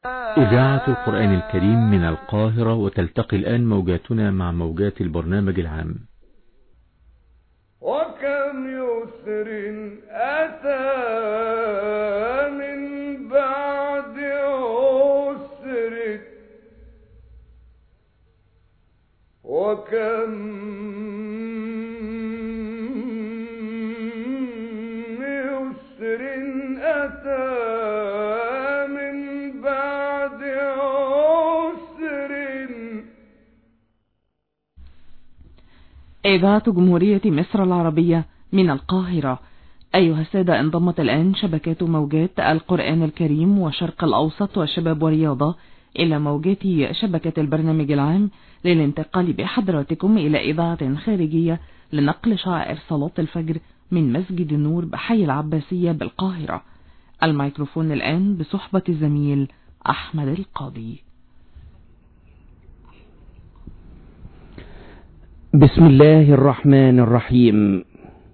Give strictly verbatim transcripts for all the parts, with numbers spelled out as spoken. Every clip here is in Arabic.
إذاعة القرآن الكريم من القاهرة، وتلتقي الآن موجاتنا مع موجات البرنامج العام. وكم يسر أتى من بعد عسر، وكم يسر أتى من بعد عسر. إذاعة جمهورية مصر العربية من القاهرة. أيها السادة، انضمت الآن شبكات موجات القرآن الكريم وشرق الأوسط وشباب ورياضة إلى موجات شبكة البرنامج العام للانتقال بحضراتكم إلى إذاعة خارجية لنقل شعائر صلاة الفجر من مسجد النور بحي العباسية بالقاهرة. الميكروفون الآن بصحبة الزميل أحمد القاضي. بسم الله الرحمن الرحيم.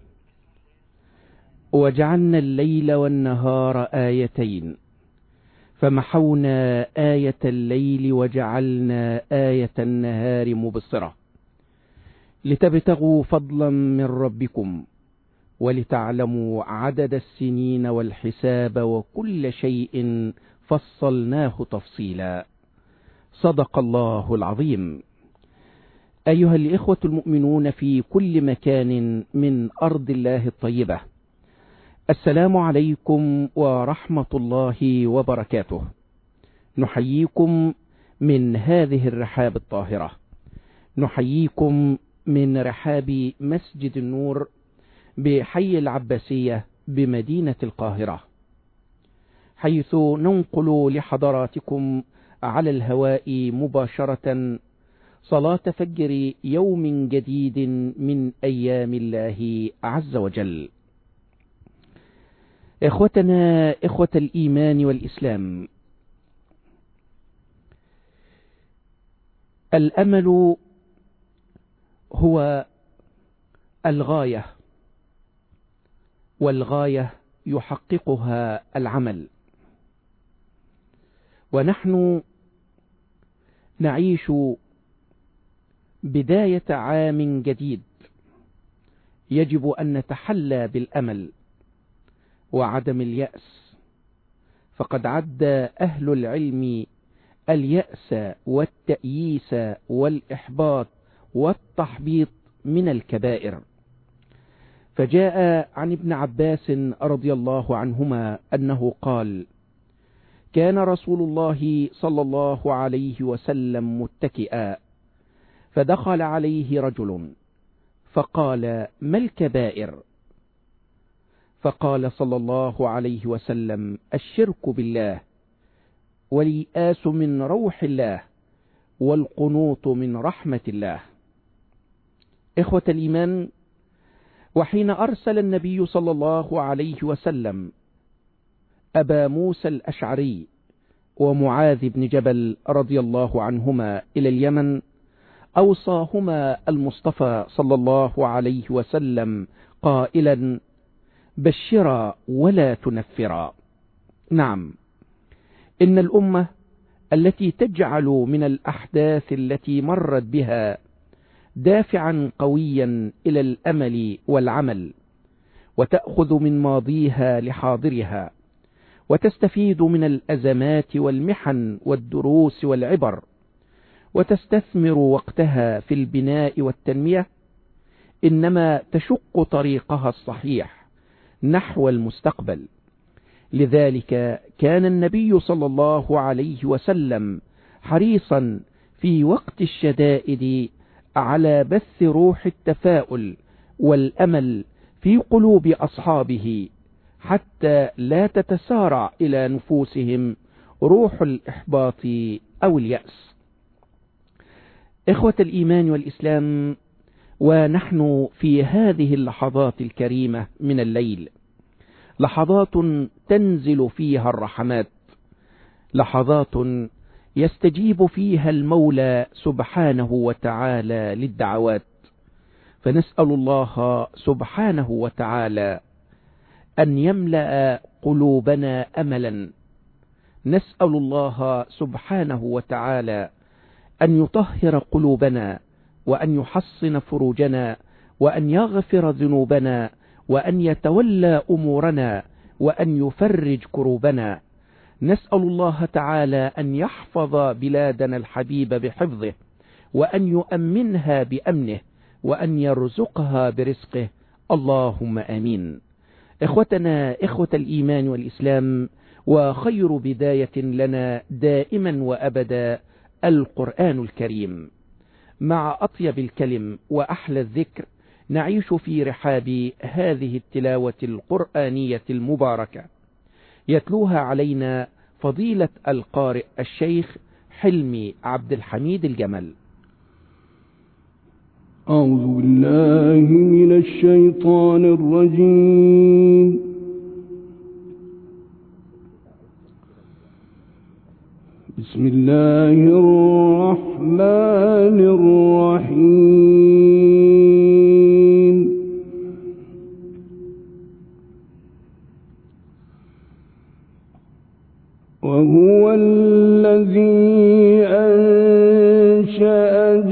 وجعلنا الليل والنهار آيتين فمحونا آية الليل وجعلنا آية النهار مبصرة لتبتغوا فضلا من ربكم ولتعلموا عدد السنين والحساب وكل شيء فصلناه تفصيلا. صدق الله العظيم. أيها الإخوة المؤمنون في كل مكان من أرض الله الطيبة، السلام عليكم ورحمة الله وبركاته. نحييكم من هذه الرحاب الطاهرة، نحييكم من رحاب مسجد النور بحي العباسية بمدينة القاهرة، حيث ننقل لحضراتكم على الهواء مباشرة صلاة فجر يوم جديد من أيام الله عز وجل. إخوتنا إخوة الإيمان والإسلام، الأمل هو الغاية، والغاية يحققها العمل، ونحن نعيش بداية عام جديد، يجب أن نتحلى بالأمل وعدم اليأس، فقد عد أهل العلم اليأس والتأييس والإحباط والتحبيط من الكبائر. فجاء عن ابن عباس رضي الله عنهما أنه قال: كان رسول الله صلى الله عليه وسلم متكئا، فدخل عليه رجل فقال: ما الكبائر؟ فقال صلى الله عليه وسلم: الشرك بالله، واليأس من روح الله، والقنوط من رحمة الله. إخوة الإيمان، وحين أرسل النبي صلى الله عليه وسلم أبا موسى الأشعري ومعاذ بن جبل رضي الله عنهما إلى اليمن، أوصاهما المصطفى صلى الله عليه وسلم قائلا: بشرا ولا تنفرا. نعم، إن الأمة التي تجعل من الأحداث التي مرت بها دافعا قويا إلى الأمل والعمل، وتأخذ من ماضيها لحاضرها، وتستفيد من الأزمات والمحن والدروس والعبر، وتستثمر وقتها في البناء والتنمية، إنما تشق طريقها الصحيح نحو المستقبل. لذلك كان النبي صلى الله عليه وسلم حريصا في وقت الشدائد على بث روح التفاؤل والأمل في قلوب أصحابه، حتى لا تتسارع إلى نفوسهم روح الإحباط أو اليأس. إخوة الإيمان والإسلام، ونحن في هذه اللحظات الكريمة من الليل، لحظات تنزل فيها الرحمات، لحظات يستجيب فيها المولى سبحانه وتعالى للدعوات، فنسأل الله سبحانه وتعالى أن يملأ قلوبنا أملا نسأل الله سبحانه وتعالى أن يطهر قلوبنا، وأن يحصن فروجنا، وأن يغفر ذنوبنا، وأن يتولى أمورنا، وأن يفرج كروبنا. نسأل الله تعالى أن يحفظ بلادنا الحبيب بحفظه، وأن يؤمنها بأمنه، وأن يرزقها برزقه، اللهم آمين. إخوتنا إخوة الإيمان والإسلام، وخير بداية لنا دائما وأبدا القرآن الكريم. مع أطيب الكلم وأحلى الذكر نعيش في رحاب هذه التلاوة القرآنية المباركة، يتلوها علينا فضيلة القارئ الشيخ حلمي عبد الحميد الجمل. أعوذ بالله من الشيطان الرجيم. بسم الله الرحمن الرحيم. وهو الذي أنشأ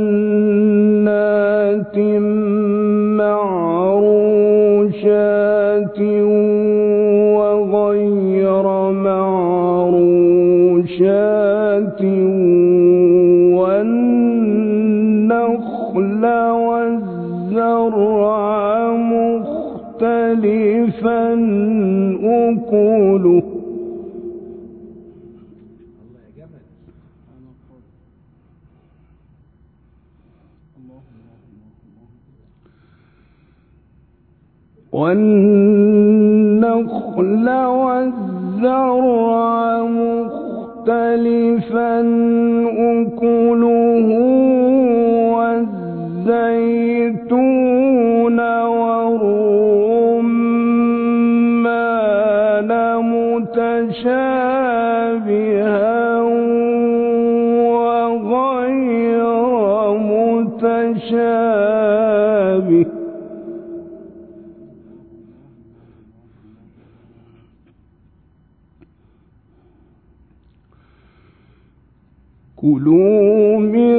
جنات معروشات وغير معروشات والنخل والزرع مختلفا أكله والنخل والزرع مختلفا أكله والزيتون والرمان متشابها وغير متشابه كلوا من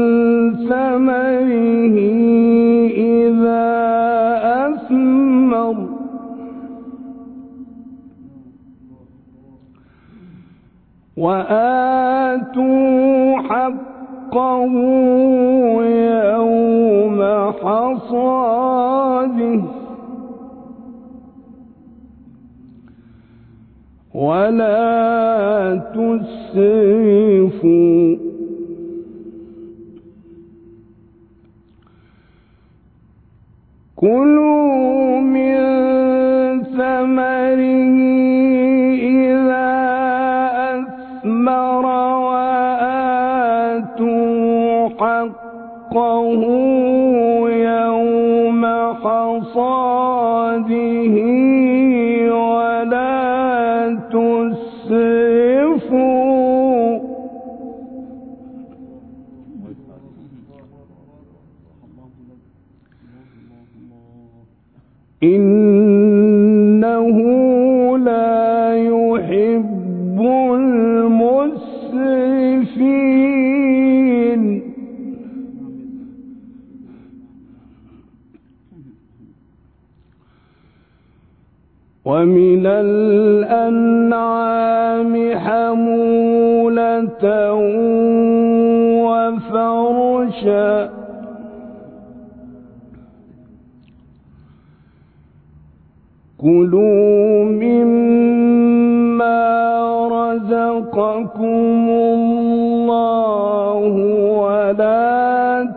ثمره إذا أثمر وآتوا حقه يوم حصاده ولا تسرفوا كلوا من ثمره إذا أثمر وآتوا حقه يوم حصاده ولا تسرفوا إنه لا يحب المسرفين ومن الأنعام حمولة وفرشا كلوا مما رزقكم الله ولا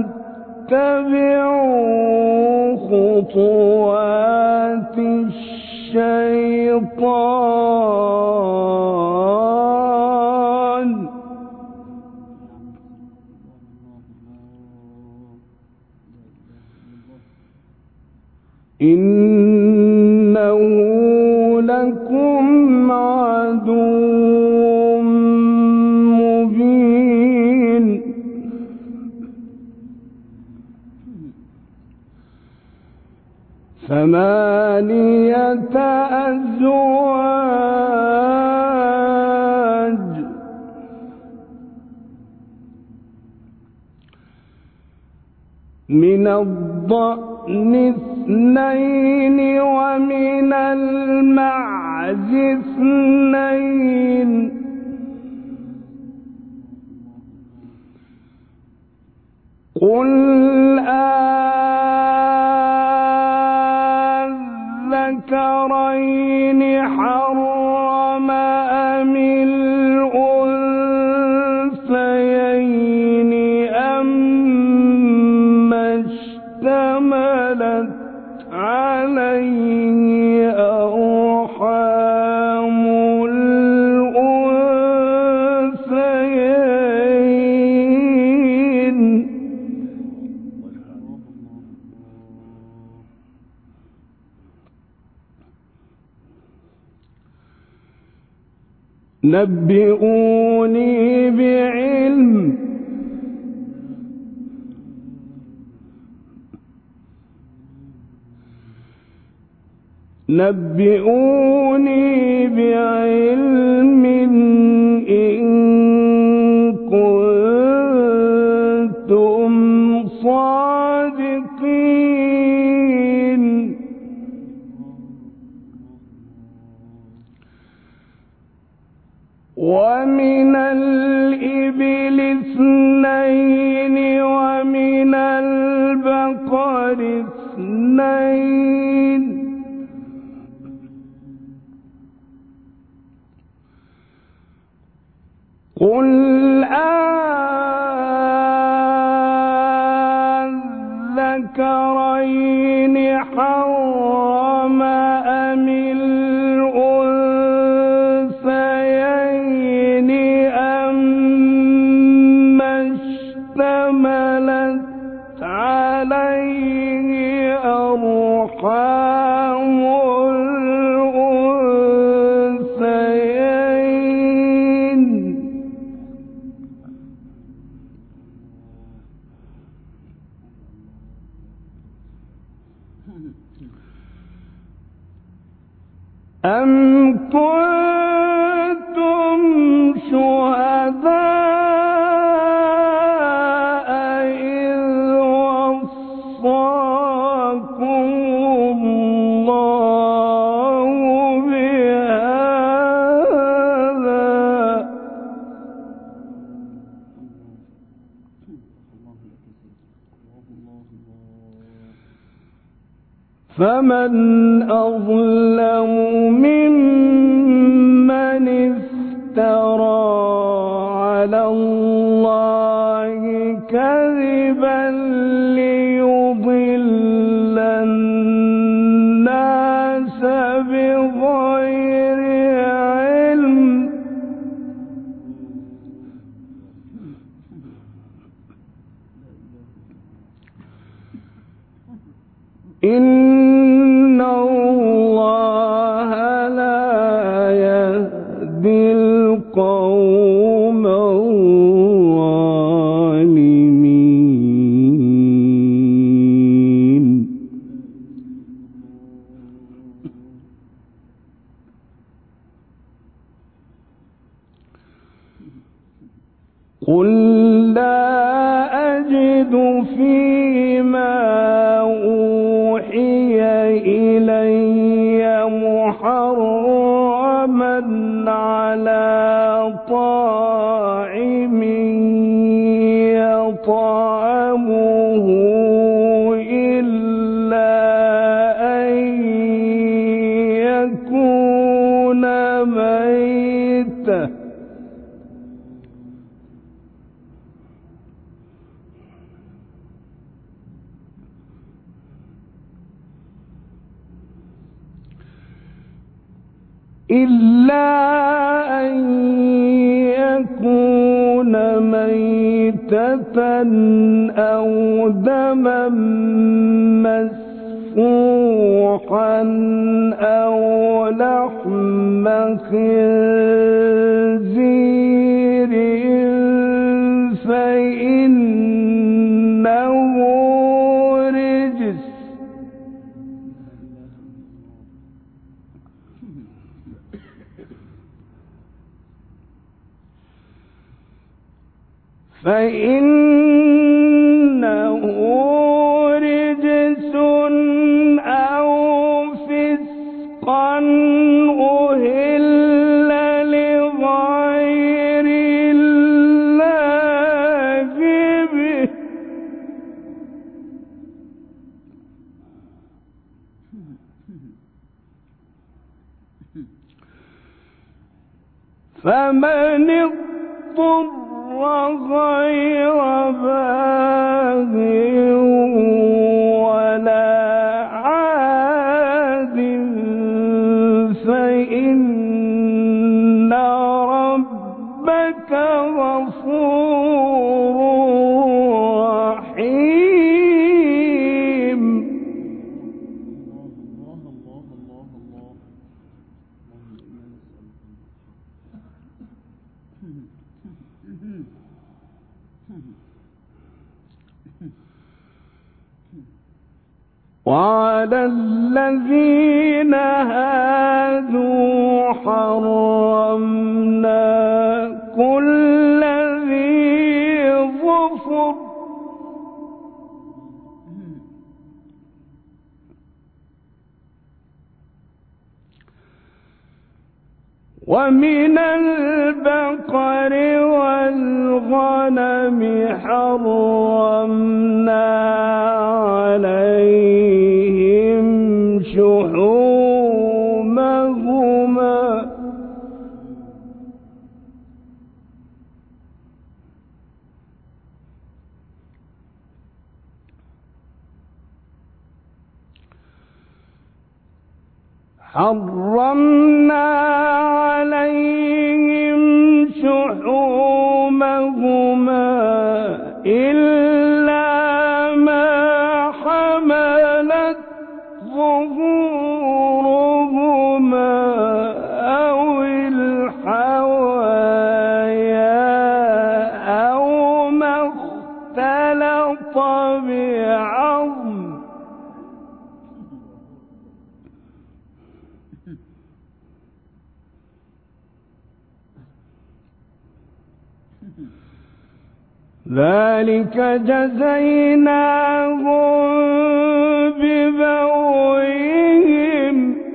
تتبعوا خطوات الشيطان إنه لكم عدو مبين ثمانية أزواج من الضأن اثنين ومن المعز اثنين قل أذكرين حرم أم الأنثيين أما اشتملت عليه أرحام الأنثيين نبئوني بعلم نبئوني بعلم إن كنتم صادقين ومن الإبل اثنين ومن البقر اثنين قل أذكرين حرم أم الأنثيين أما اشتملت عليه أرحام الأنثيين أم كنتم شهداء إذ وصاكم الله بهذا فمن أظلم ممن افترى على الله كذبا ليضل الناس بغير علم إن الله لا يهدي القوم الظالمين قل لا أجد فيما أوحي إلي محرما على طاعم يطعمه إلا أن يكون ميتا إلا أن يكون ميتة أو دما مسفوحا أو لحم خنزير فإنه رجس فإنه فمن اضطر غير باغ ولا عاد فإن ربك غفور رحيم. وعلى الذين هادوا حرمنا كل ذي ظفر ومن البقر والغنم حرمنا عليهم شحومهما حرمنا عليهم شحومهما إلا ما حملت ظهورهما أو الحوايا أو ما اختلط بعظم ذلك جزيناهم ببغيهم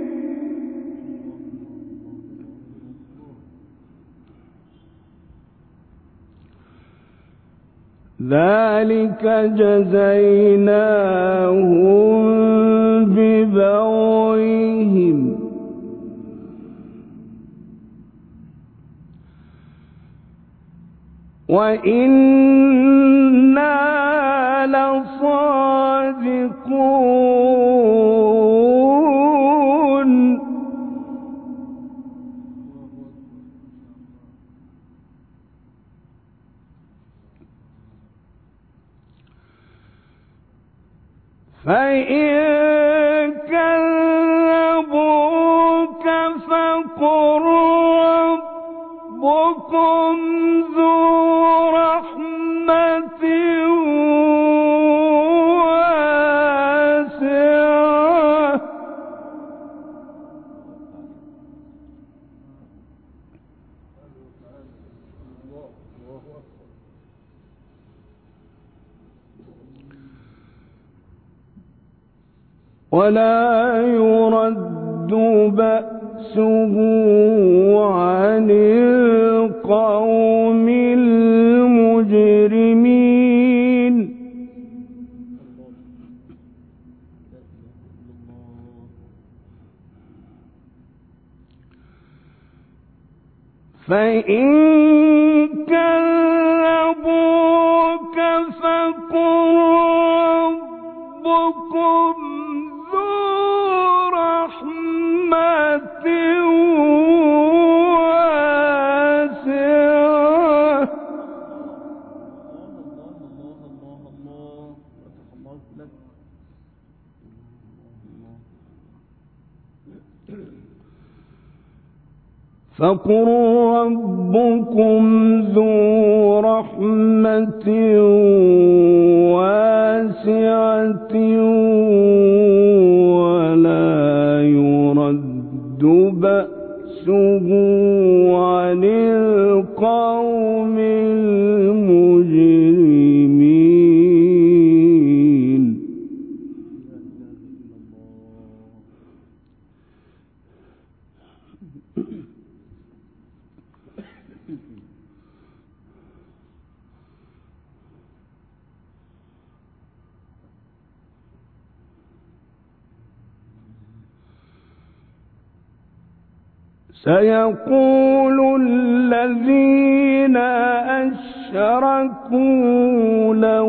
ذلك جزيناهم ببغيهم وإنا لصادقون فإن كذبوك فقل ربكم ذو رحمة واسعة ولا يرد بأسه عن القوم المجرمين فإن كذبوك فقل ربكم ذو رحمة واسعة فقل ربكم ذو رحمة واسعة ولا يرد بأسه عن القوم المجرمين سيقول الذين أشركوا لو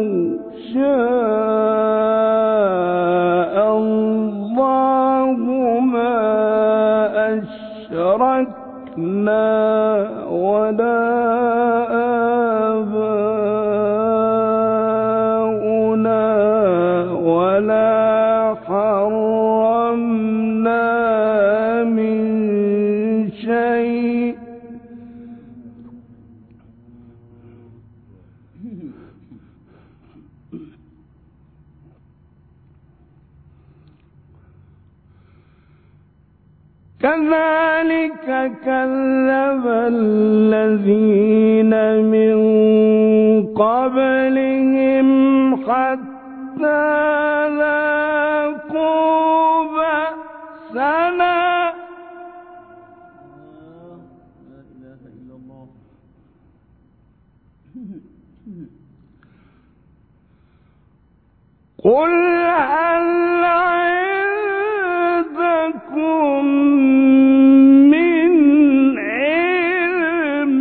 شاء الله ما أشركنا ولا آباؤنا ولا حرمنا من شيء كذلك كذب الذين من قبلهم حتى ذاقوا بأسنا قل هل عندكم من علم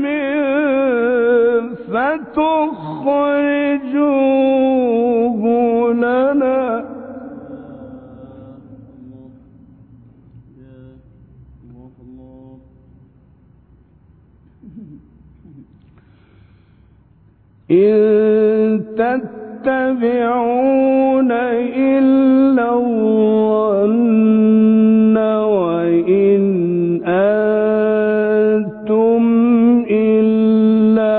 فتخرجوه لنا إن تتبعون إلا الظن وإن أنتم إلا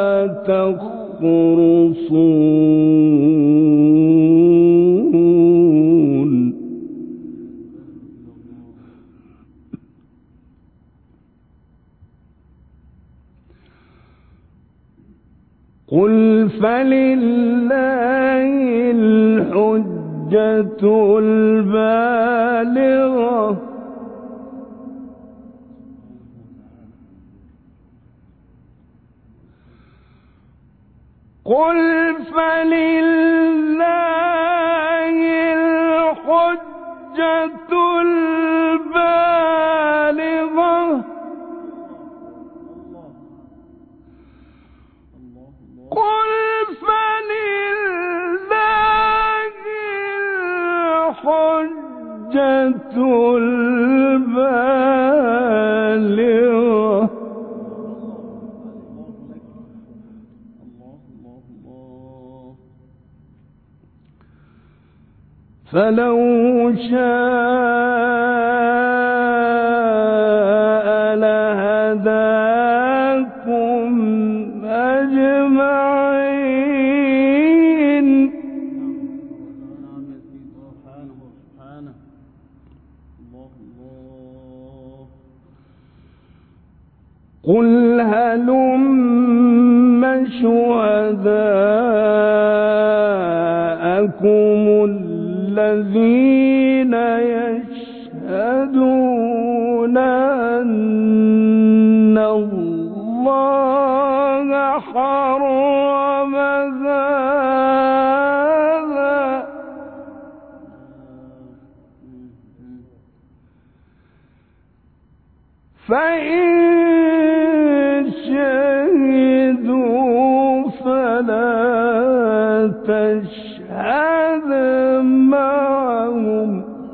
تخرصون قل فلله الحجة البالغة قل فلله الحجة البالغة قل فلله الحجة البالغة فلو شاء لهداكم أجمعين قل هلم شهداءكم الذين يشهدون أن الله حرم هذا فإن شهدوا فلا تشهد معهم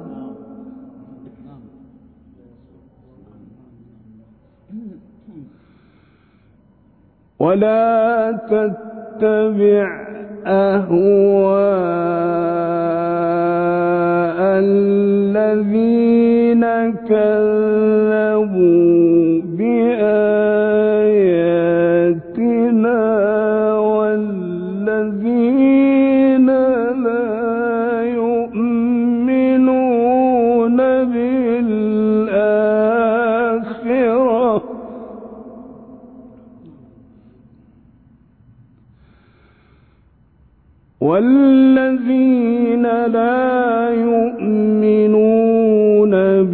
ولا تتبع أهواء الذين كذبوا بآياتنا والذين لا يؤمنون بالآخرة والذين لا يؤمنون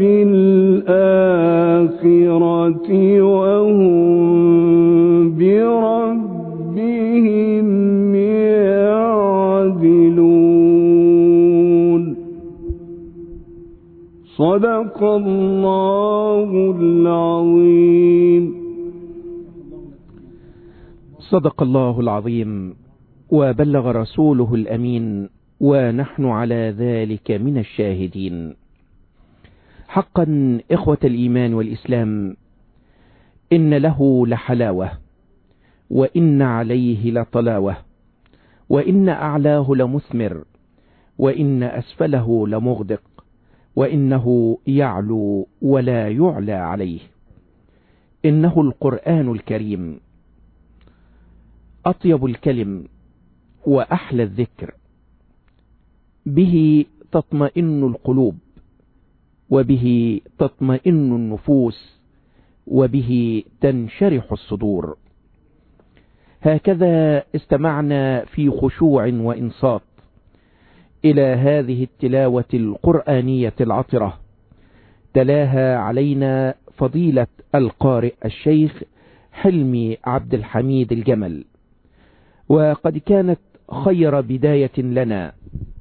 بالآخرة وهم بربهم يعدلون. صدق الله العظيم. صدق الله العظيم وبلغ رسوله الأمين، ونحن على ذلك من الشاهدين. حقا إخوة الإيمان والإسلام، إن له لحلاوة، وإن عليه لطلاوة، وإن أعلاه لمثمر، وإن أسفله لمغدق، وإنه يعلو ولا يعلى عليه. إنه القرآن الكريم، أطيب الكلم وأحلى الذكر، به تطمئن القلوب، وبه تطمئن النفوس، وبه تنشرح الصدور. هكذا استمعنا في خشوع وإنصات إلى هذه التلاوة القرآنية العطرة، تلاها علينا فضيلة القارئ الشيخ حلمي عبد الحميد الجمل، وقد كانت خير بداية لنا.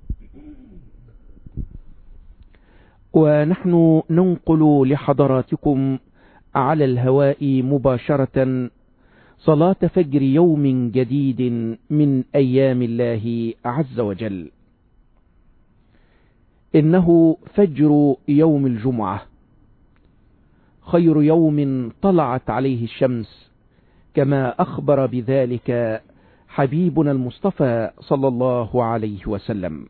ونحن ننقل لحضراتكم على الهواء مباشرة صلاة فجر يوم جديد من أيام الله عز وجل. إنه فجر يوم الجمعة، خير يوم طلعت عليه الشمس، كما أخبر بذلك حبيبنا المصطفى صلى الله عليه وسلم.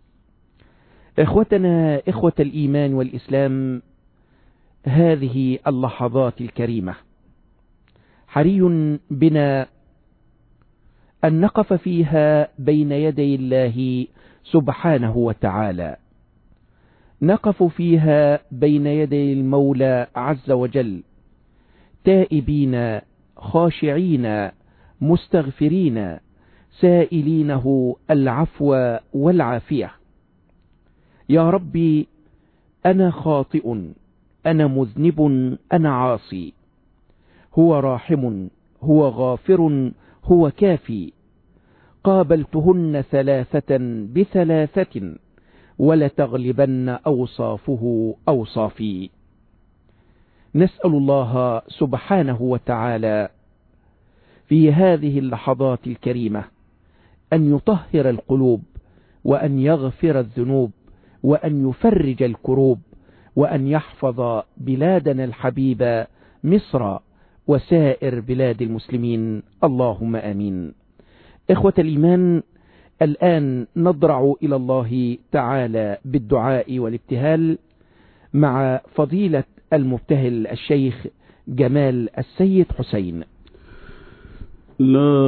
إخوتنا إخوة الإيمان والإسلام، هذه اللحظات الكريمة حري بنا أن نقف فيها بين يدي الله سبحانه وتعالى، نقف فيها بين يدي المولى عز وجل، تائبين خاشعين مستغفرين سائلينه العفو والعافية. يا ربي، أنا خاطئ، أنا مذنب، أنا عاصي. هو راحم، هو غافر، هو كافي. قابلتهن ثلاثة بثلاثة، ولتغلبن أوصافه أوصافي. نسأل الله سبحانه وتعالى في هذه اللحظات الكريمة أن يطهر القلوب، وأن يغفر الذنوب، وأن يفرج الكروب، وأن يحفظ بلادنا الحبيبة مصر وسائر بلاد المسلمين، اللهم آمين. إخوة الإيمان، الآن نضرع إلى الله تعالى بالدعاء والابتهال مع فضيلة المبتهل الشيخ جمال السيد حسين. لا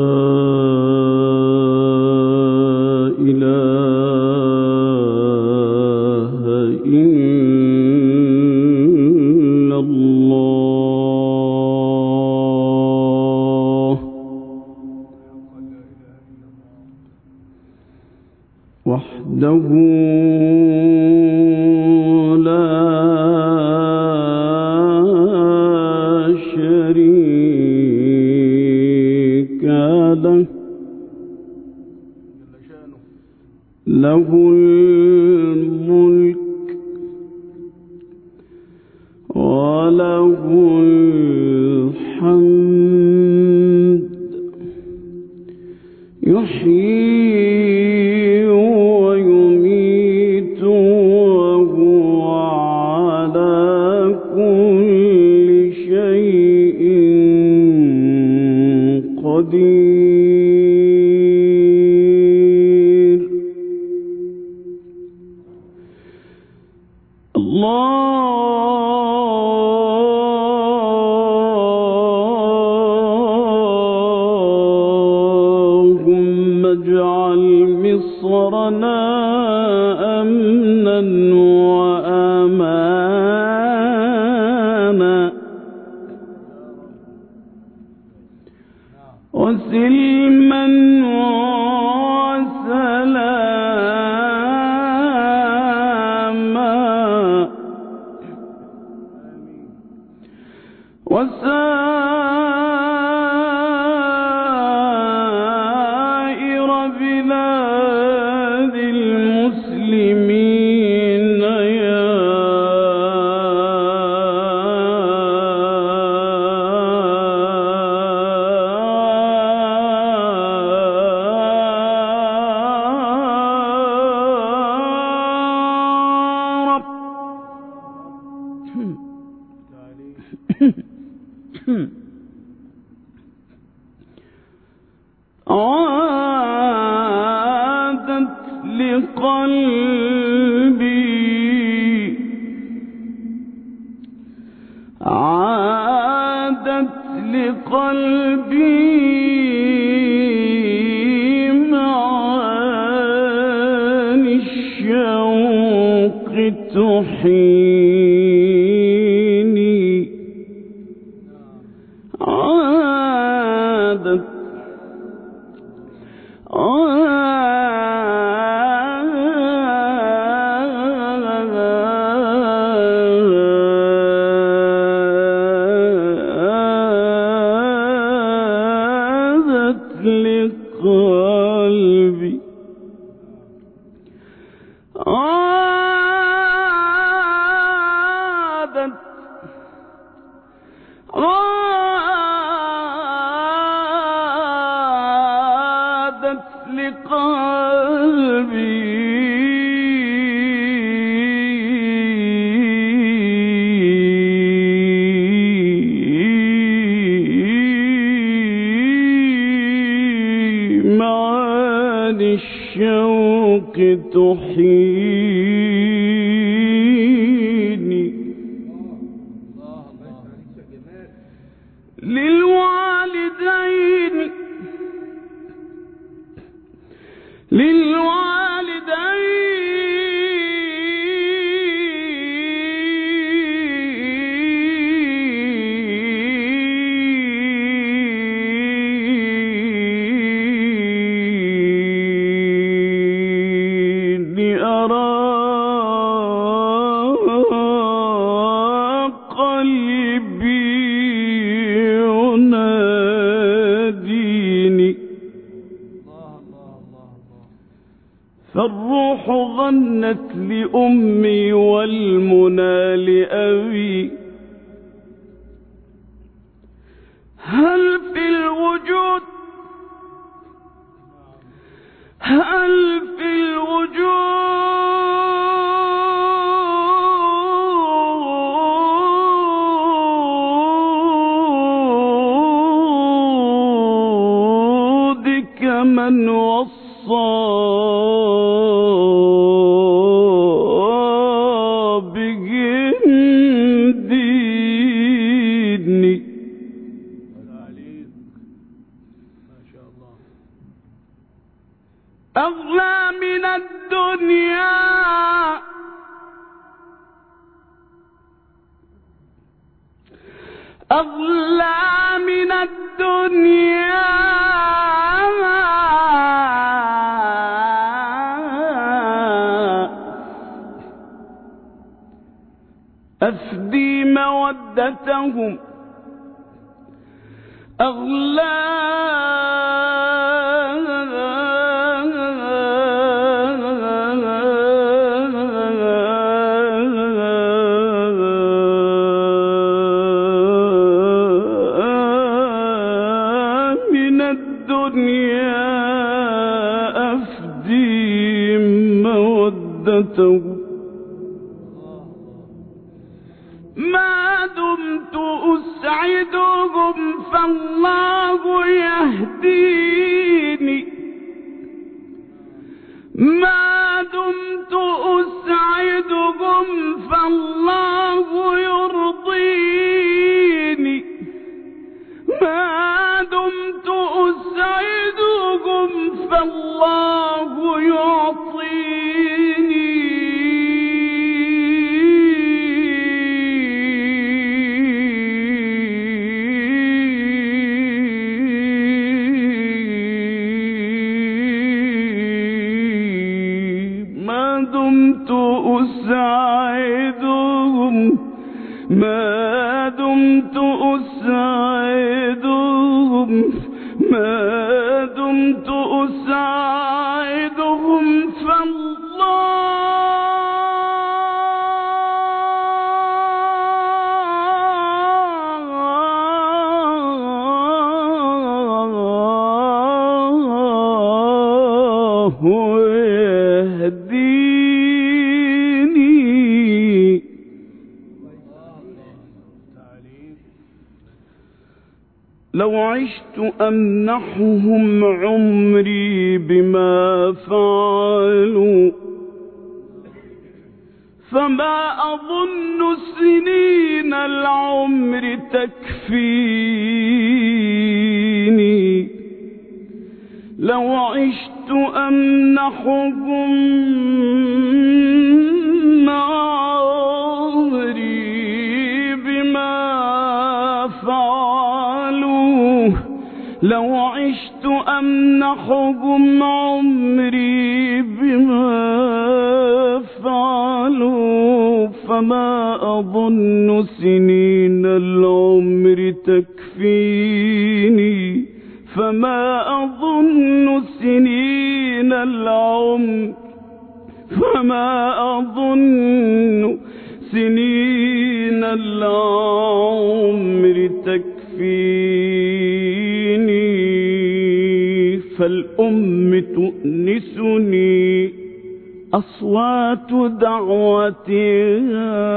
إله إلا الله وحده لا شريك له، له الملك وله الحمد، يحيي ويميت وهو على كل شيء قدير. اللهم اجعل مصرنا أمنا وأمانا وسلما وسلاما وسائر بلاد المسلمين يا عادت لقلبي عادت لقلبي معاني الشوق تحيني عادت لقلبي عادت عادت لقلبي معاني الشوق تحيني للوالدين للوالدين أرى قلبي يناديني فالروح غنت لأمي والمنى لأبي هل في الوجود هل في الوجود كمن وصى أغلى من الدنيا أغلى من الدنيا أفدي مودتهم أغلى من الدنيا أفدي مودتهم ما دمت أسعدهم فالله يهديني ما دمت أسعدهم فالله يرضيني ما دمت أسعدهم فالله يعطيني ما دمت أسعدهم ما دمت أسعدهم ما دمت أسعدهم فالله يهديني لو عشت أمنحهم عمري بما فعلوا، فما أظن سنين العمر تكفيني. لو عشت أمنحهم عمري بما فعلوا، لو عشت أمنحهم عمري بما فعلوا، فما أظن سنين العمر تكفيني، فما أظن سنين العمر، فما أظن سنين العمر تكفيني. فالأم تؤنسني أصوات دعوتها،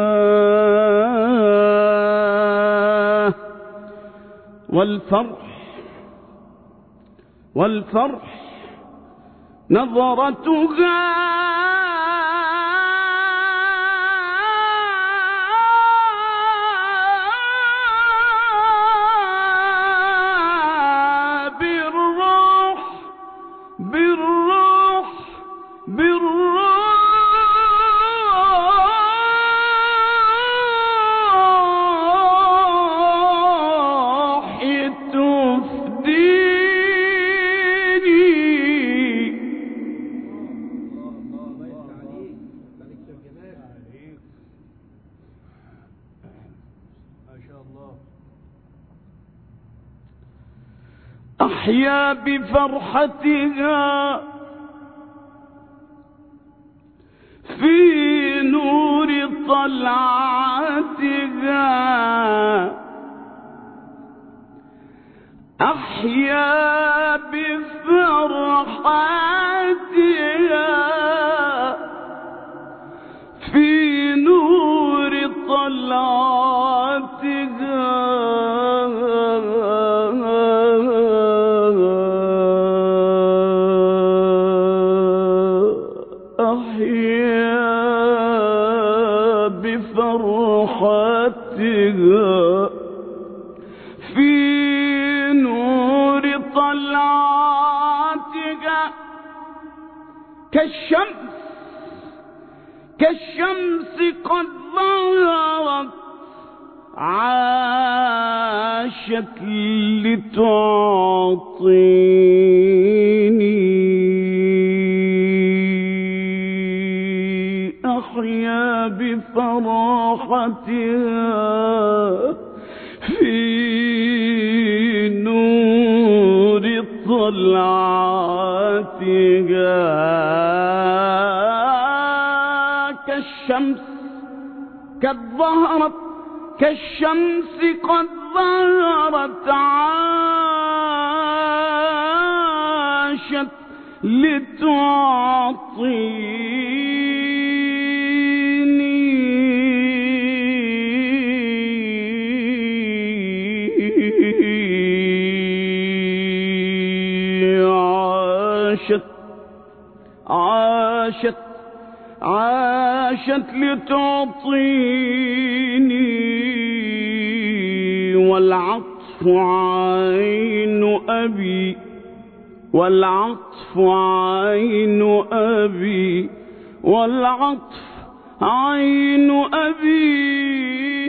والفرح والفرح نظرتها، بالروح بالروح بالروح أحيا بفرحتها في نور طلعتها، أحيا بفرحتها في نور طلعتها، بفرحتها في نور طلعتها، كالشمس كالشمس قد ظهرت، عاشت لتعطيني، أحيا بفرحتها في نور طلعتها، كالشمس قد ظهرت، كالشمس قد ظهرت، عاشت لتعطيني، عاشت عاشت عاشت لتعطيني، والعطف عين أبي، والعطف عين أبي، والعطف عين أبي،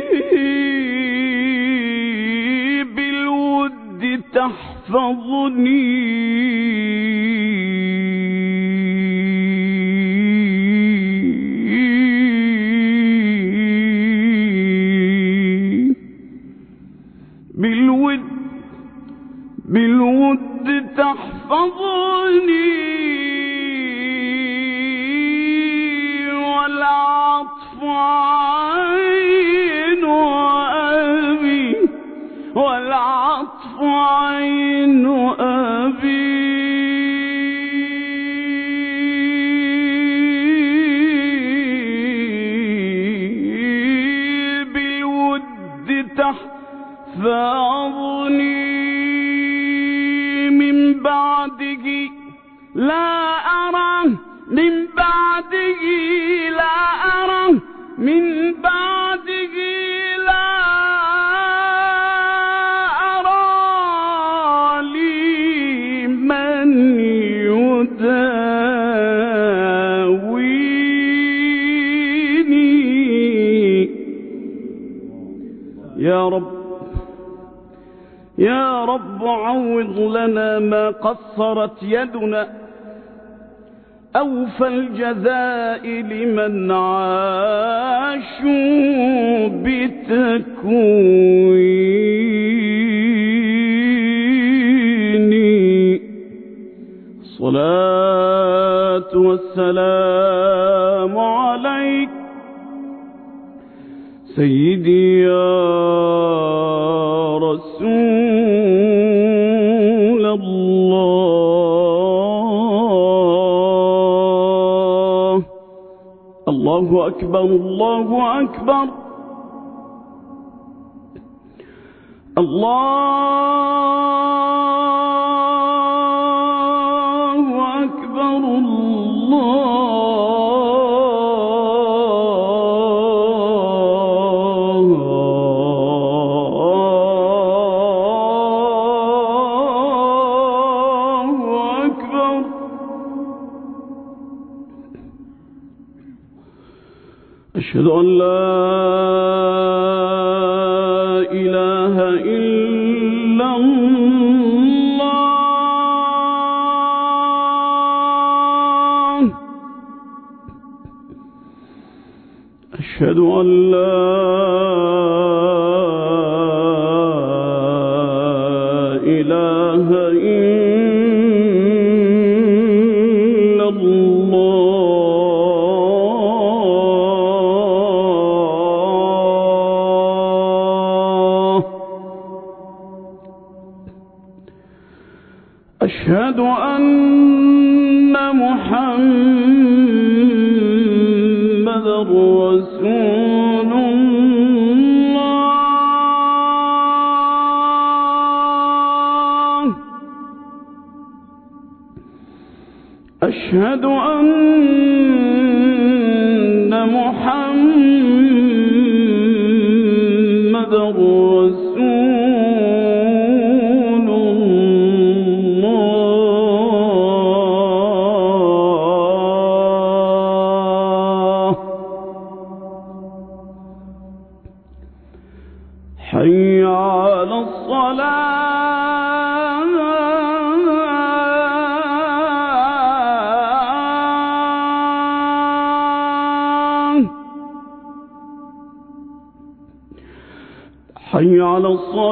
بالود تحفظني، بالود بالود تحفظني، والعطف عين أبي، والعطف عين أبي، بالود تحفظني. بعده لا أرى من بعده لا أرى من بعده لا أرى لي من يداويني. يا رب يا رب عوض لنا ما قصرت يدنا، أوفى الجزاء لمن عاشوا بتكويني. الصلاة والسلام عليك سيدي يا رسول الله. الله أكبر الله أكبر الله أكبر الله أكبر. أشهد أن لا إله إلا الله. أشهد أن لا إله إلا الله. أشهد أن محمدًا رسول الله. أشهد أن محمدًا رسول الله. حي على الصلاة حي على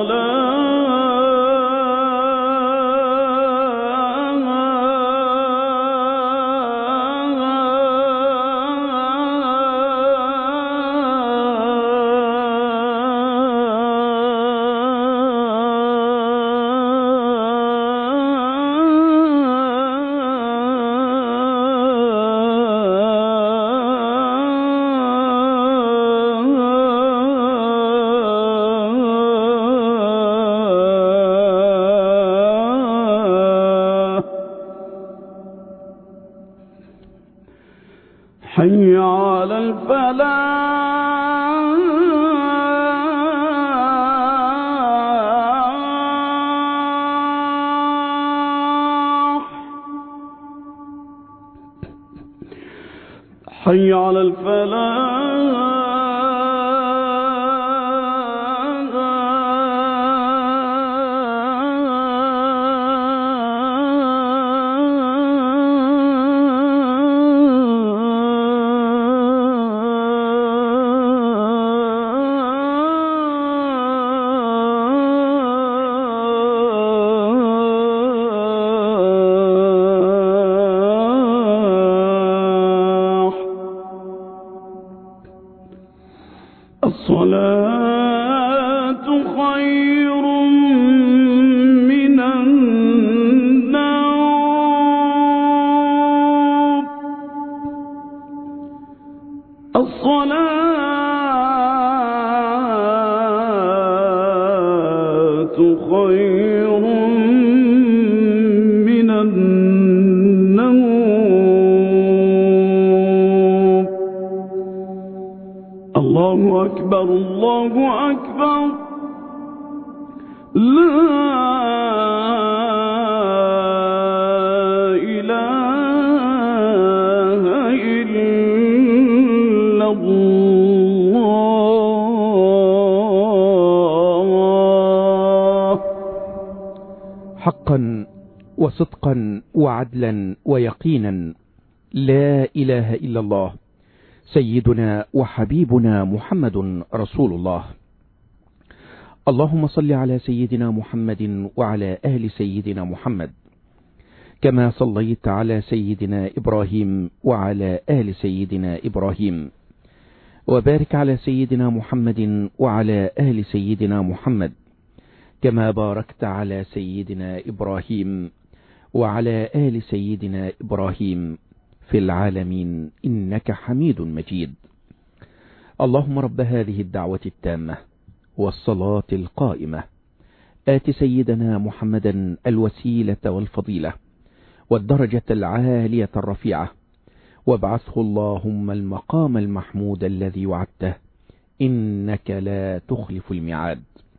حي على الفلاح. حي على الفلاح. الصلاة خير من النوم. الصلاة خير من أكبر الله أكبر لا إله إلا الله. حقا وصدقا وعدلا ويقينا لا إله إلا الله سيدنا وحبيبنا محمد رسول الله. اللهم صل على سيدنا محمد وعلى آل سيدنا محمد كما صليت على سيدنا إبراهيم وعلى آل سيدنا إبراهيم، وبارك على سيدنا محمد وعلى آل سيدنا محمد كما باركت على سيدنا إبراهيم وعلى آل سيدنا إبراهيم في العالمين إنك حميد مجيد. اللهم رب هذه الدعوة التامة والصلاة القائمة آت سيدنا محمدا الوسيلة والفضيلة والدرجة العالية الرفيعة، وابعثه اللهم المقام المحمود الذي وعدته إنك لا تخلف الميعاد.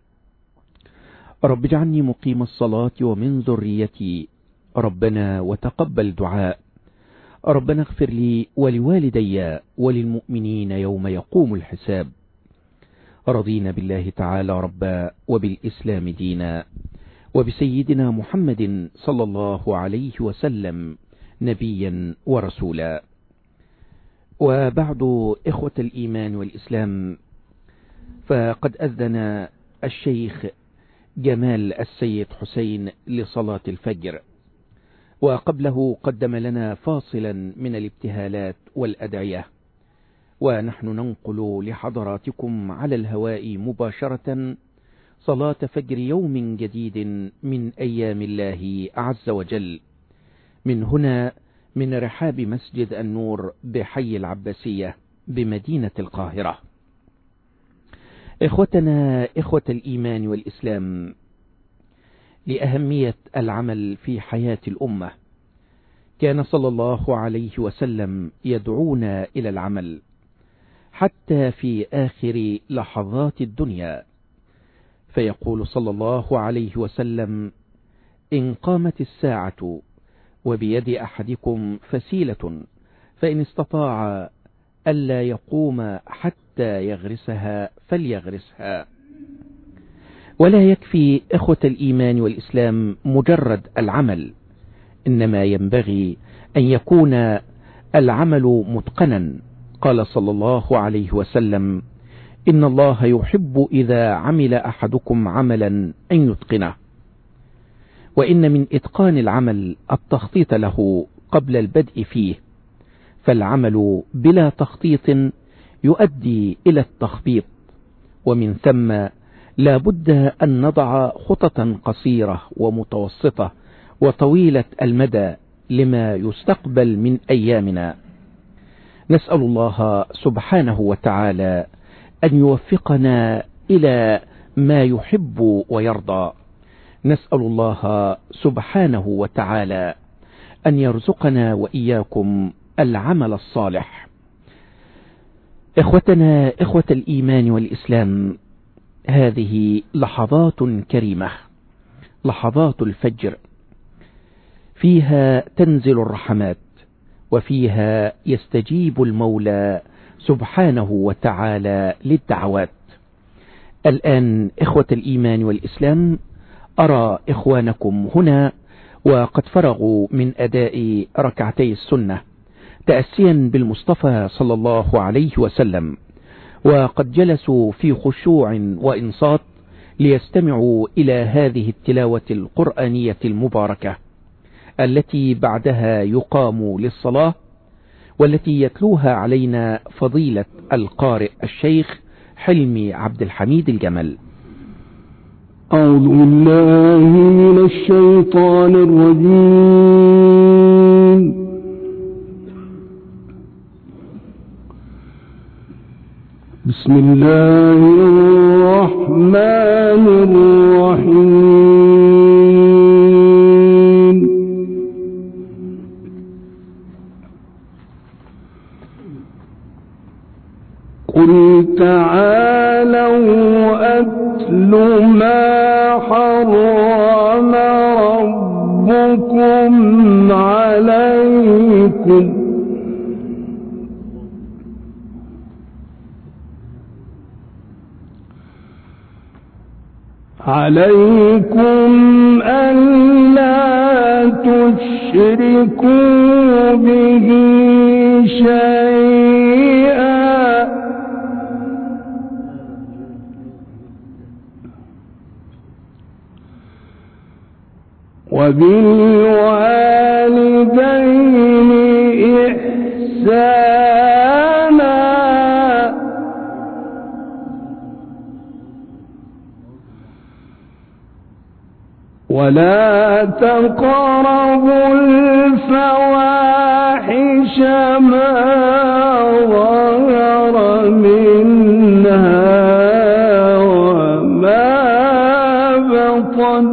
رب اجعلني مقيم الصلاة ومن ذريتي ربنا وتقبل دعاء. ربنا اغفر لي ولوالدي وللمؤمنين يوم يقوم الحساب. رضينا بالله تعالى ربا وبالإسلام دينا وبسيدنا محمد صلى الله عليه وسلم نبيا ورسولا. وبعد، إخوة الإيمان والإسلام، فقد أذن الشيخ جمال السيد حسين لصلاة الفجر، وقبله قدم لنا فاصلا من الابتهالات والأدعية، ونحن ننقل لحضراتكم على الهواء مباشرة صلاة فجر يوم جديد من أيام الله عز وجل، من هنا من رحاب مسجد النور بحي العباسية بمدينة القاهرة. إخوتنا إخوة الإيمان والإسلام، لأهمية العمل في حياة الأمة كان صلى الله عليه وسلم يدعونا إلى العمل حتى في آخر لحظات الدنيا، فيقول صلى الله عليه وسلم: إن قامت الساعة وبيد أحدكم فسيلة فإن استطاع ألا يقوم حتى يغرسها فليغرسها. ولا يكفي إخوة الإيمان والإسلام مجرد العمل، إنما ينبغي أن يكون العمل متقنا. قال صلى الله عليه وسلم: إن الله يحب إذا عمل أحدكم عملا أن يتقنه. وإن من إتقان العمل التخطيط له قبل البدء فيه، فالعمل بلا تخطيط يؤدي إلى التخبيط، ومن ثم لا بد أن نضع خططا قصيرة ومتوسطة وطويلة المدى لما يستقبل من أيامنا. نسأل الله سبحانه وتعالى أن يوفقنا إلى ما يحب ويرضى. نسأل الله سبحانه وتعالى أن يرزقنا وإياكم العمل الصالح. إخوتنا إخوة الإيمان والإسلام، هذه لحظات كريمة، لحظات الفجر، فيها تنزل الرحمات، وفيها يستجيب المولى سبحانه وتعالى للدعوات. الآن إخوة الإيمان والإسلام، أرى إخوانكم هنا وقد فرغوا من أداء ركعتي السنة تأسيا بالمصطفى صلى الله عليه وسلم، وقد جلسوا في خشوع وإنصات ليستمعوا إلى هذه التلاوة القرآنية المباركة التي بعدها يقام للصلاة، والتي يتلوها علينا فضيلة القارئ الشيخ حلمي عبد الحميد الجمل. أعوذ بالله من الشيطان الرجيم. بسم الله الرحمن الرحيم. قل تعالى أتل ما حرم ربكم عليكم عليكم ألا تشركوا به شيئا وبالوالدين إحسانا ولا تقربوا الفواحش ما ظهر منها وما بطن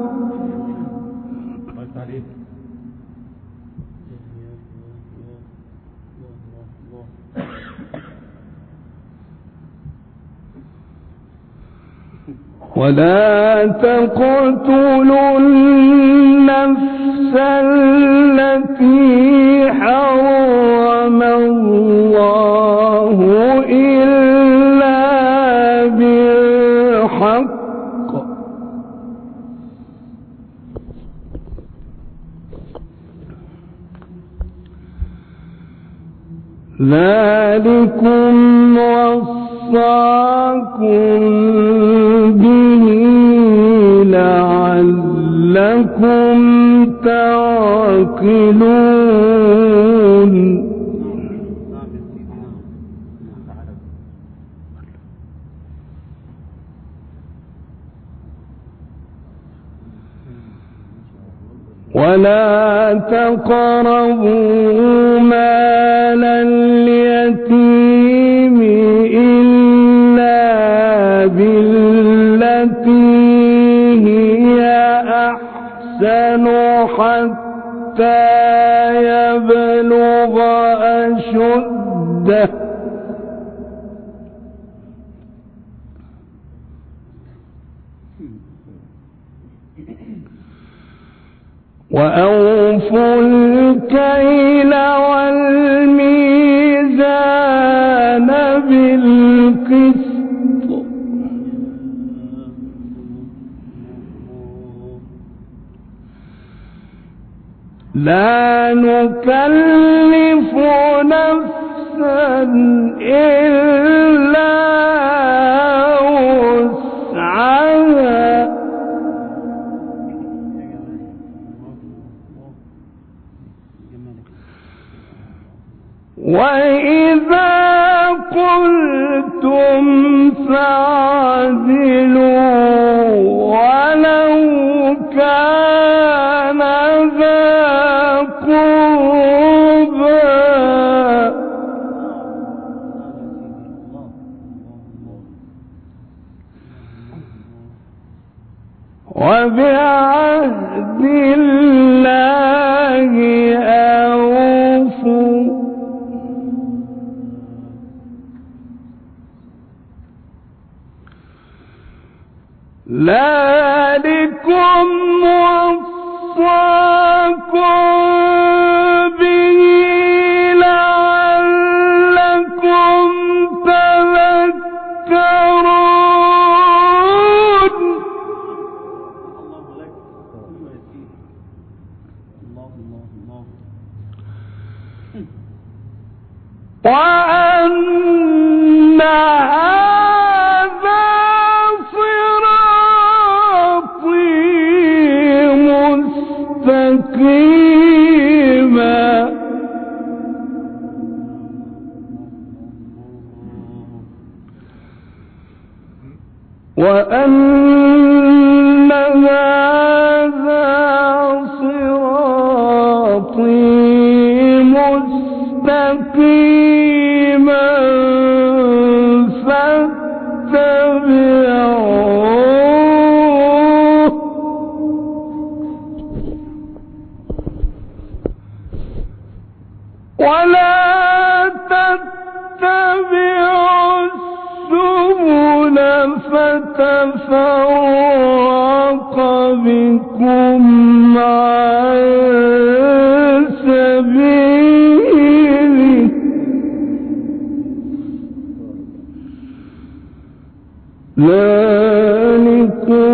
ولا تقتلوا النفس التي حرم الله إلا بالحق ذلكم وصاكم به لعلكم تعقلون ولا تقربوا مال اليتيم إلا بالتي هي أحسن حتى يبلغ أشده وأوفوا الكيل والميزان بالقسط لا نكلف نفسا إلا وسعها وإذا قلتم فاعدلوا ولو كان ذا قربى وبعهد الله أوفوا ذلكم وصاكم به لعلكم تذكرون وأن مستقيما وأن هذا صراطي مستقيما فاتبعوه ولا تتبعوا السبل فتفرق بكم عن سبيله ذلكم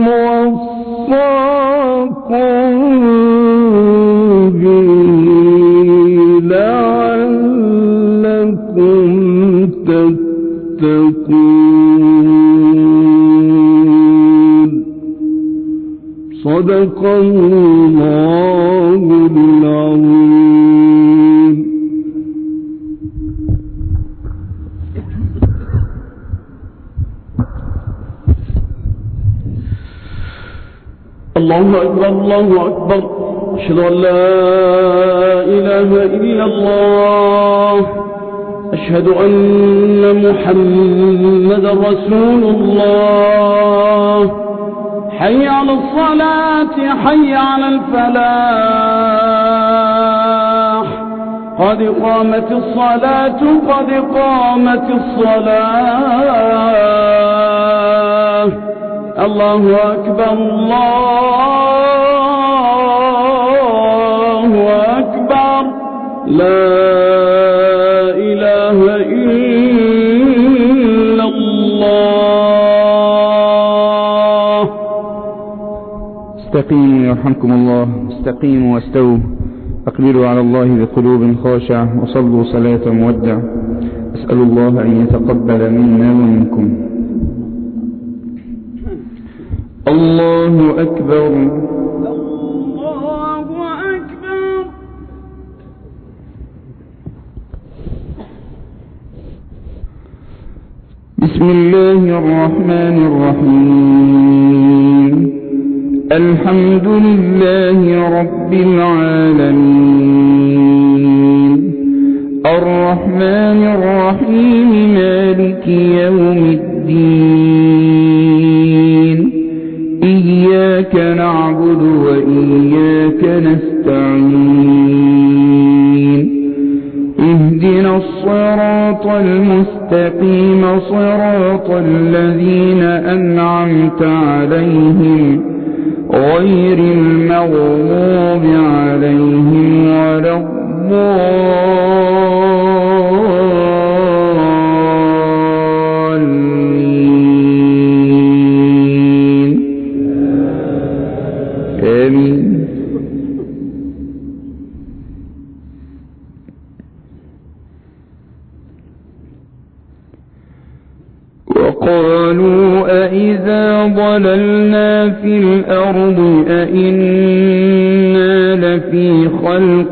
وصاكم به لعلكم تتقون. صدق الله العظيم. الله أكبر الله أكبر. أشهد أن لا إله إلا الله. أشهد أن محمدا رسول الله. حي على الصلاة حي على الفلاح. قد قامت الصلاة قد قامت الصلاة. الله أكبر الله أكبر. لا إله إلا الله. استقيموا يرحمكم الله. استقيموا واستووا. أقبلوا على الله بقلوب خاشعة وصلوا صلاة مودع. أسأل الله أن يتقبل منا ومنكم. الله أكبر الله أكبر. بسم الله الرحمن الرحيم. الحمد لله رب العالمين الرحمن الرحيم مالك يوم الدين. إياك نعبد وإياك نستعين. اهدنا الصراط المستقيم صراط الذين أنعمت عليهم غير المغضوب عليهم ولا الضالين. آمين. وقالوا أإذا ضللنا في الأرض أإنا لفي خلق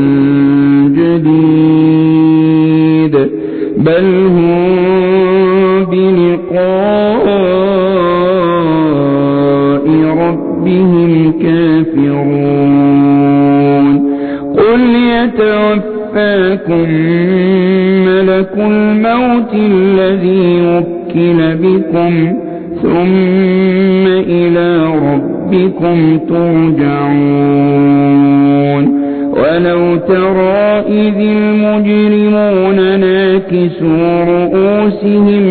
جديد بل هم بلقاء ربهم كافرون. قل يتوفاكم ملك الموت الذي وكل بكم ثم إلى ربكم ترجعون. ولو ترى إذ المجرمون ناكسوا رؤوسهم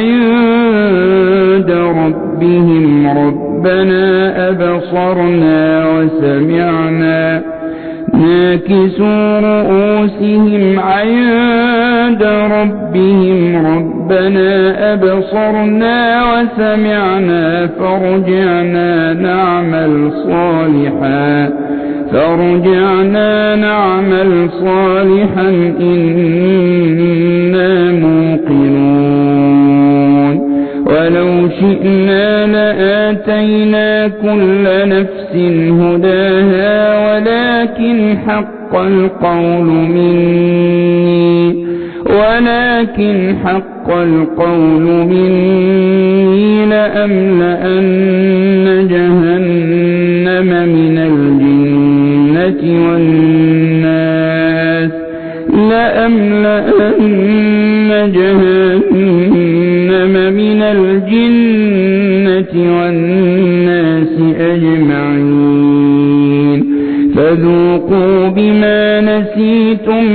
عند ربهم ربنا أبصرنا وسمعنا ناكسوا رؤوسهم عند ربهم ربنا أبصرنا وسمعنا فارجعنا نعمل صالحا فارجعنا نعمل صالحا إنا موقنون. ولو شئنا لآتينا كل نفس هداها ولكن حق القول مني ولكن حق القول مني لأملأن جهنم من الجنة والناس لأملأن جهنم من الجنة والناس أجمعين. فذوقوا بما نسيتم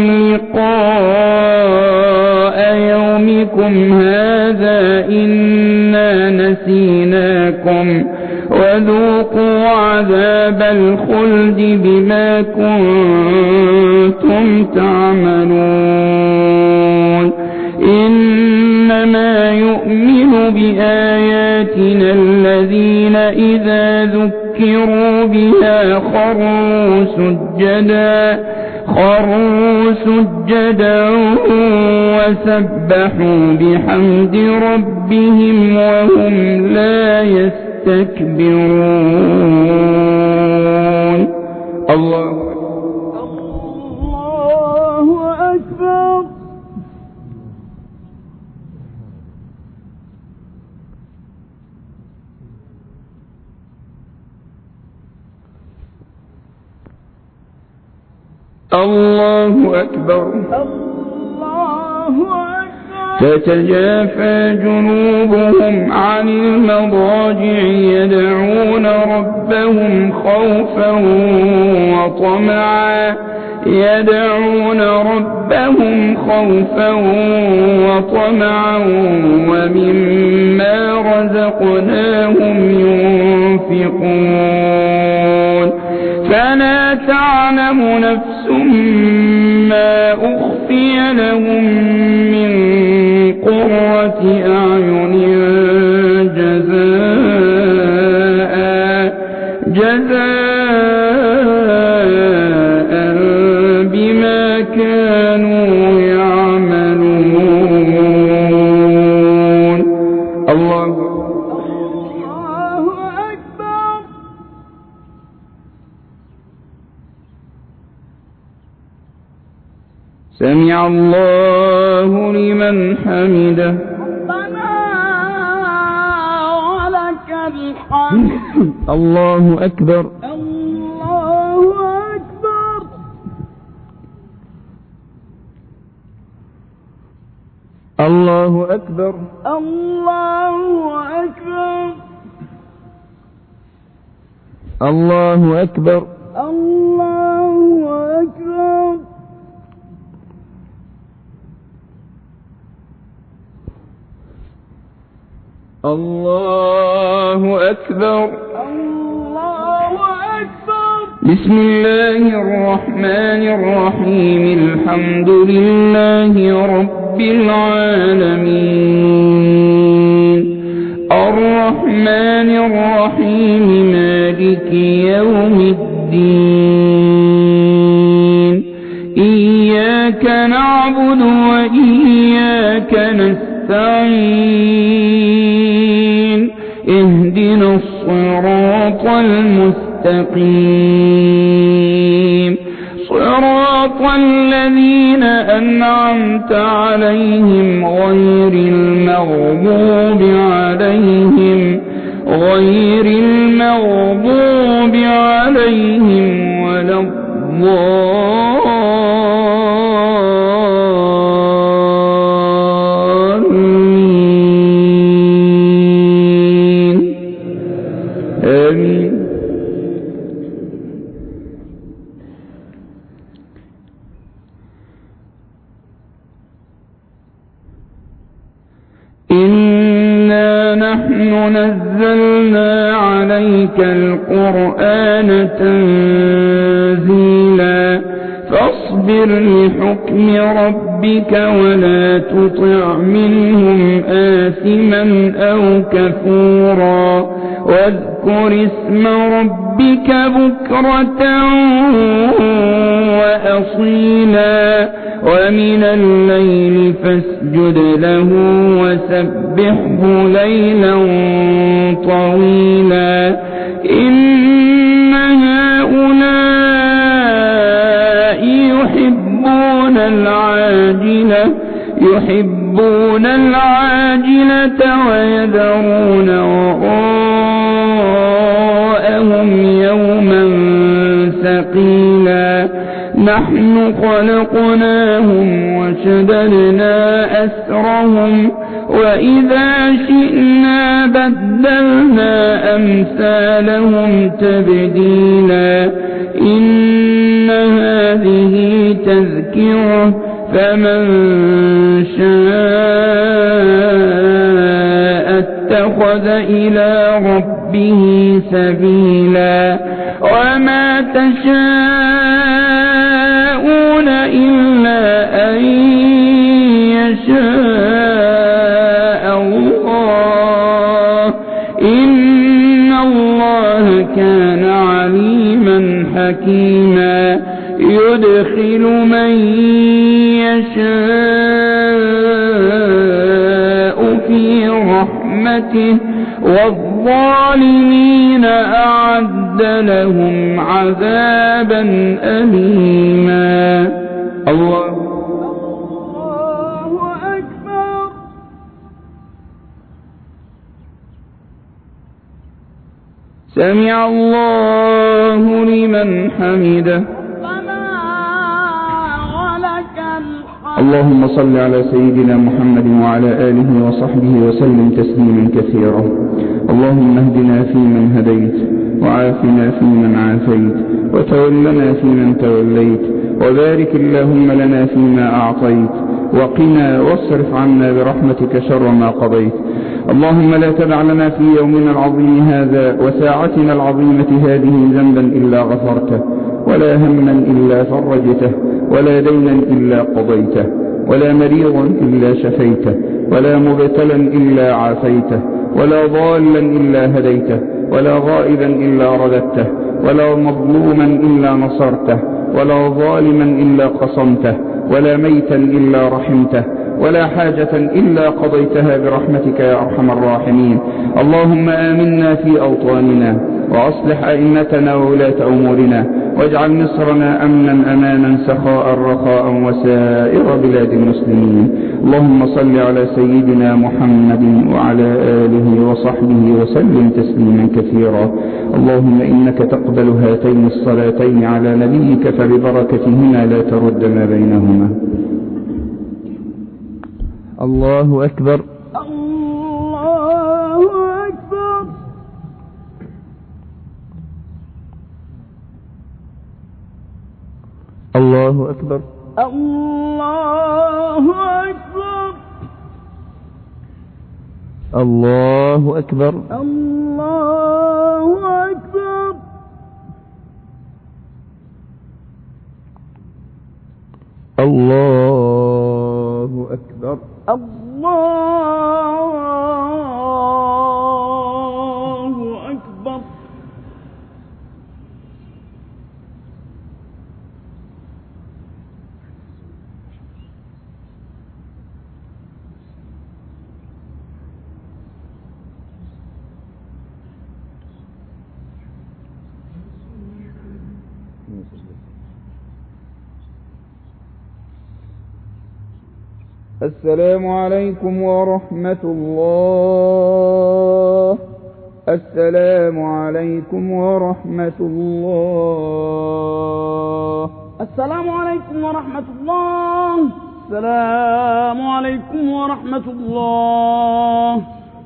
لقاء يومكم هذا إنا نسيناكم وذوقوا عذاب الخلد بما كنتم تعملون إنما يؤمن بآياتنا الذين إذا ذكروا بها خروا سجدا خروا سجدا وسبحوا بحمد ربهم وهم لا يستكبرون. الله الله أكبر. الله أكبر. الله أكبر. تتجافى جنوبهم عن المضاجع يدعون ربهم خوفا وطمعا يدعون ربهم خوفا وطمعا ومما رزقناهم ينفقون. فلا تعلم نفس ما أخفي لهم من قرة أعين جزاء جزاء بما كانوا يعملون. الله سمع الله لمن حمده. ربنا ولك الحمد. الله أكبر. الله أكبر. الله أكبر. الله أكبر. الله أكبر. الله أكبر. الله أكبر. الله أكبر. بسم الله الرحمن الرحيم. الحمد لله رب العالمين الرحمن الرحيم مالك يوم الدين إياك نعبد وإياك نستعين اهدنا الصراط المستقيم صراط الذين أنعمت عليهم غير المغضوب عليهم غير المغضوب عليهم ولا الضالين. آمين. إنا نحن نزلنا عليك القرآن تنزيلا فاصبر لحكم ربك ولا تطع منهم آثما أو كفورا واذكر اسم ربك بكرة وأصيلا ومن الليل فاسجد له وسبحه ليلا طويلا. إن هؤلاء يحبون العاجلة يحبون العاجلة ويذرون وراءهم يوما ثقيلا. نحن خلقناهم وشددنا أسرهم وإذا شئنا بدلنا أمثالهم تبديلا. إن هذه تذكرة فمن شاء اتخذ إلى ربه سبيلا وما تشاءون إلا أن يشاء الله إن الله كان عليما حكيما يدخل من يشاء في رحمته والظالمين أعد لهم عذابا أليما. الله أكبر. سمع الله لمن حمده. اللهم صل على سيدنا محمد وعلى آله وصحبه وسلم تسليما كثيرا. اللهم اهدنا فيمن هديت وعافنا فيمن عافيت وتولنا فيمن توليت وبارك اللهم لنا فيما أعطيت وقنا واصرف عنا برحمتك شر ما قضيت. اللهم لا تدع لنا في يومنا العظيم هذا وساعتنا العظيمة هذه ذنبا إلا غفرته ولا هما إلا فرجته ولا دينا إلا قضيته ولا مريضا إلا شفيته ولا مبتلا إلا عافيته ولا ضالا إلا هديته ولا غائبا إلا رددته ولا مظلوما إلا نصرته ولا ظالما إلا قصمته ولا ميتا إلا رحمته ولا حاجة إلا قضيتها برحمتك يا أرحم الراحمين. اللهم آمنا في أوطاننا وأصلح أئمتنا وولاة أمورنا واجعل مصرنا أمنا أمانا سخاء رخاء وسائر بلاد المسلمين. اللهم صل على سيدنا محمد وعلى آله وصحبه وسلم تسليما كثيرا. اللهم إنك تقبل هاتين الصلاتين على نبيك فببركتهما لا ترد ما بينهما. الله أكبر. الله أكبر. الله أكبر. الله أكبر. الله أكبر. الله أكبر. الله أكبر. الله أكبر. السلام عليكم ورحمة الله. السلام عليكم ورحمة الله. السلام عليكم ورحمة الله. السلام عليكم ورحمة الله.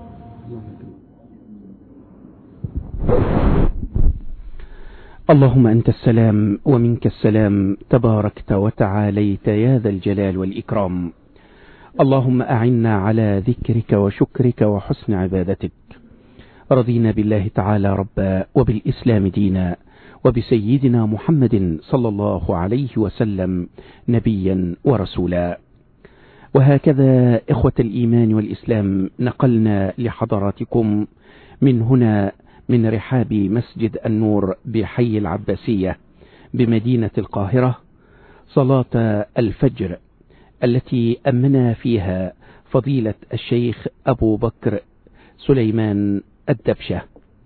اللهم أنت السلام ومنك السلام تباركت وتعاليت يا ذا الجلال والإكرام. اللهم أعنا على ذكرك وشكرك وحسن عبادتك. رضينا بالله تعالى ربا وبالإسلام دينا وبسيدنا محمد صلى الله عليه وسلم نبيا ورسولا. وهكذا إخوة الإيمان والإسلام نقلنا لحضراتكم من هنا من رحاب مسجد النور بحي العباسية بمدينة القاهرة صلاة الفجر التي أمنا فيها فضيلة الشيخ أبو بكر سليمان الدبشة.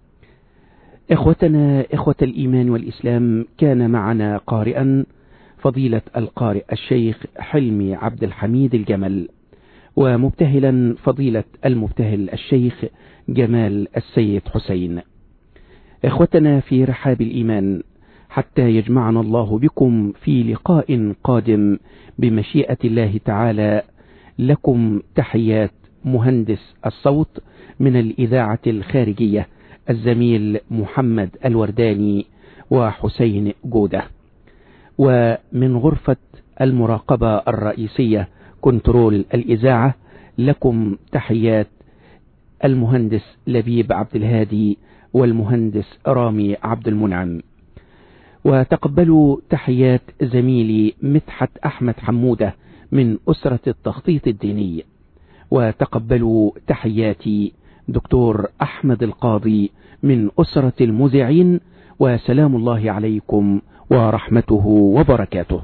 إخوتنا إخوة الإيمان والإسلام كان معنا قارئا فضيلة القارئ الشيخ حلمي عبد الحميد الجمل، ومبتهلا فضيلة المبتهل الشيخ جمال السيد حسين. إخوتنا في رحاب الإيمان، حتى يجمعنا الله بكم في لقاء قادم بمشيئة الله تعالى، لكم تحيات مهندس الصوت من الإذاعة الخارجية الزميل محمد الورداني، وحسين جودة. ومن غرفة المراقبة الرئيسية كنترول الإذاعة لكم تحيات المهندس لبيب عبد الهادي والمهندس رامي عبد المنعم. وتقبلوا تحيات زميلي مدحت أحمد حمودة من أسرة التخطيط الديني. وتقبلوا تحياتي دكتور أحمد القاضي من أسرة المذيعين، وسلام الله عليكم ورحمته وبركاته.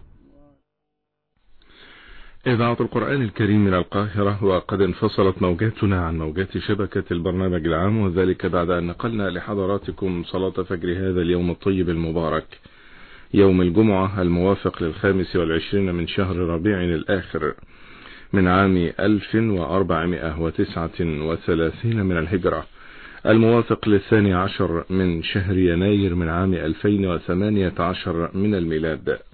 إذاعة القرآن الكريم من القاهرة، وقد انفصلت موجاتنا عن موجات شبكة البرنامج العام، وذلك بعد أن نقلنا لحضراتكم صلاة فجر هذا اليوم الطيب المبارك، يوم الجمعة الموافق للخامس والعشرين من شهر ربيع الآخر من عام ألف وأربعمائة وتسعة وثلاثين من الهجرة، الموافق للثاني عشر من شهر يناير من عام ألفين وثمانية عشر من الميلاد.